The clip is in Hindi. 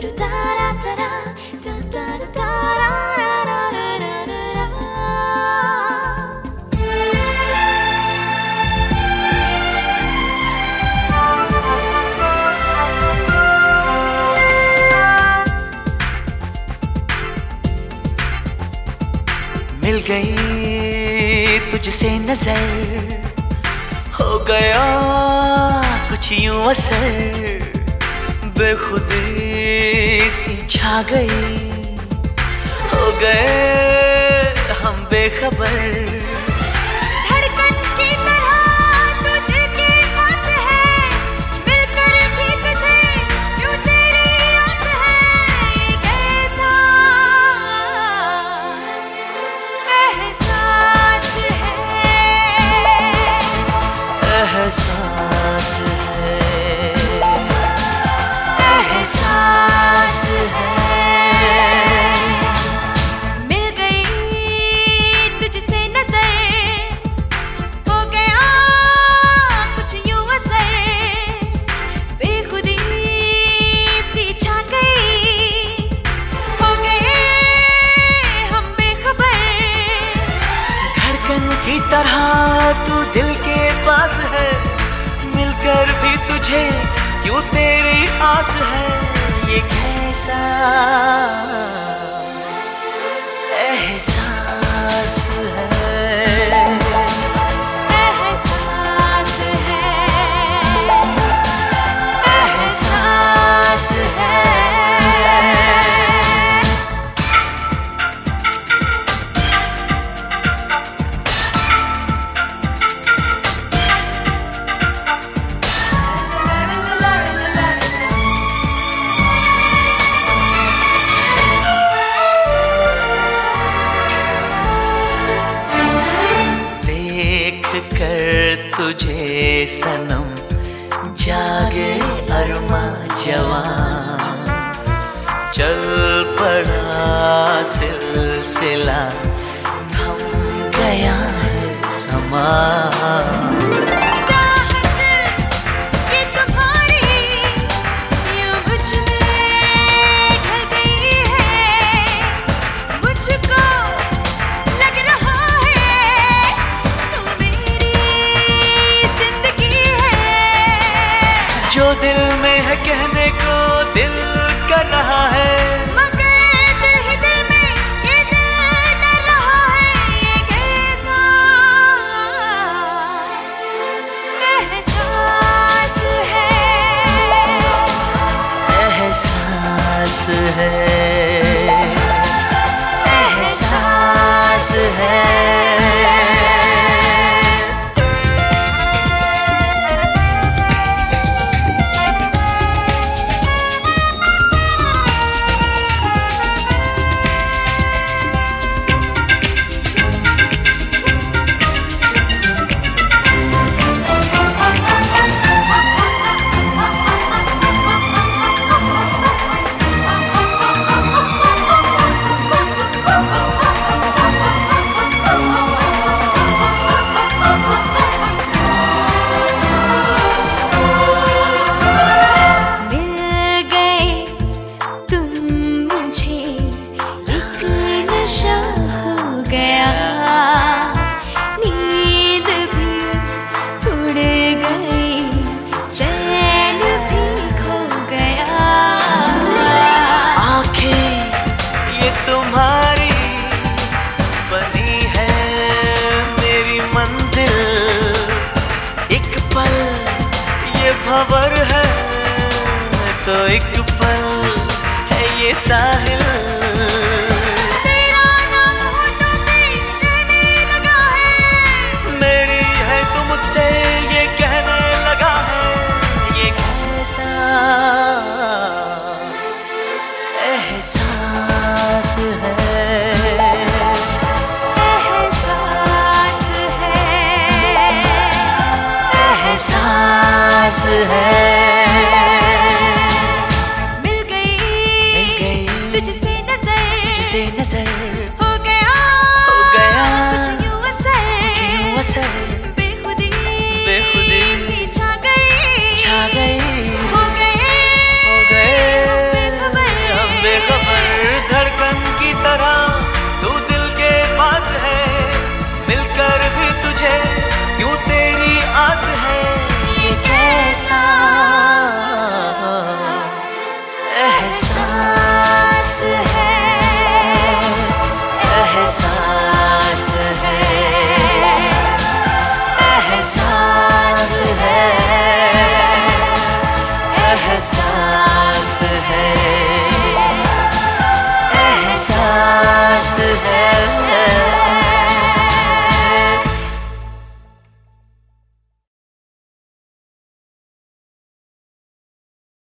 मिल गई तुझसे नजर, हो गया कुछ यूं असर, बेखुदी सी छा गई, हो गए हम बेखबर। एहसास है, एहसास है। मिल गई तुझसे नजर, हो गया कुछ यूं असर, बेखुदी सी छा गई, हो गए हम बेखबर। धड़कन की तरह तू दिल के पास है, मिलकर भी तुझे क्यों तेरी आस है, ये कैसा एहसास है, एहसास है, एहसास है। कर तुझे सनम जागे अरमा जवान, चल पड़ा सिलसिला, थम गया है समा। जो दिल में है कहने को दिल कर रहा है, मगर दिल ही दिल में ये दिल डर रहा है, ये कैसा एहसास है, एहसास है, एहसास है। नींद भी उड़ गई, चैन भी खो गया। आँखें ये तुम्हारी बनी है मेरी मंजिल, एक पल ये भंवर है तो एक पल है ये साहिल।